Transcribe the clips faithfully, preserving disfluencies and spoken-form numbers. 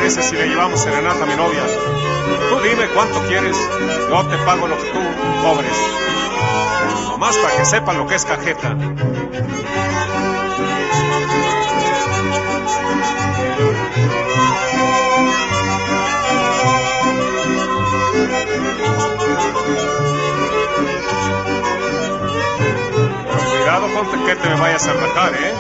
parece si le llevamos serenata a mi novia? Tú dime cuánto quieres, yo te pago lo que tú cobres. Nomás para que sepan lo que es cajeta. Cuidado con que te me vayas a rajar, ¿eh?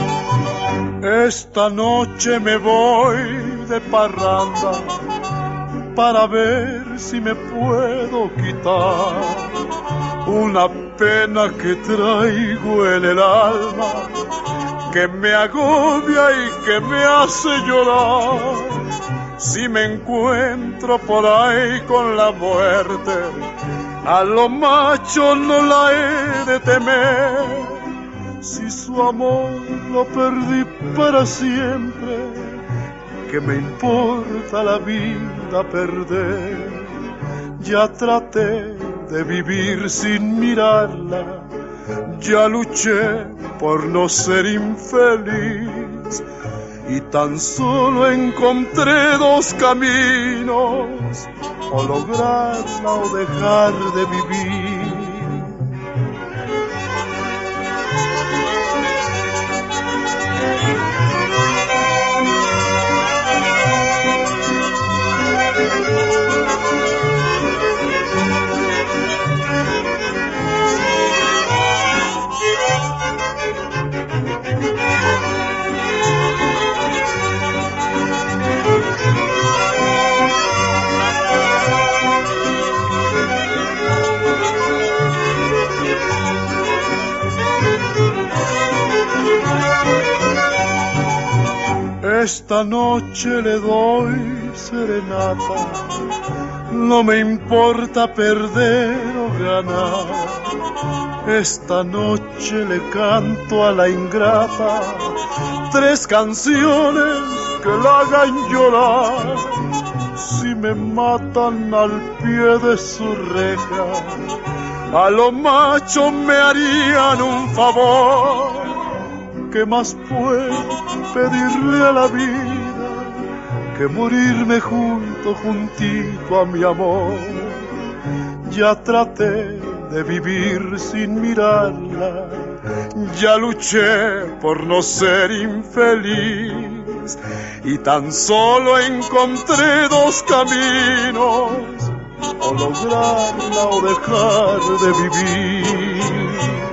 Esta noche me voy de parranda para ver si me puedo quitar una pena que traigo en el alma, que me agobia y que me hace llorar. Si me encuentro por ahí con la muerte, a lo macho no la he de temer. Si su amor lo perdí para siempre, ¿qué me importa la vida perder? Ya traté de vivir sin mirarla, ya luché por no ser infeliz, y tan solo encontré dos caminos: o lograrla o dejar de vivir. Esta noche le doy serenata, no me importa perder o ganar. Esta noche le canto a la ingrata tres canciones que la hagan llorar. Si me matan al pie de su reja, a lo macho me harían un favor. ¿Qué más puedo pedirle a la vida que morirme junto, juntito a mi amor? Ya traté de vivir sin mirarla, ya luché por no ser infeliz, y tan solo encontré dos caminos: o lograrla o dejar de vivir.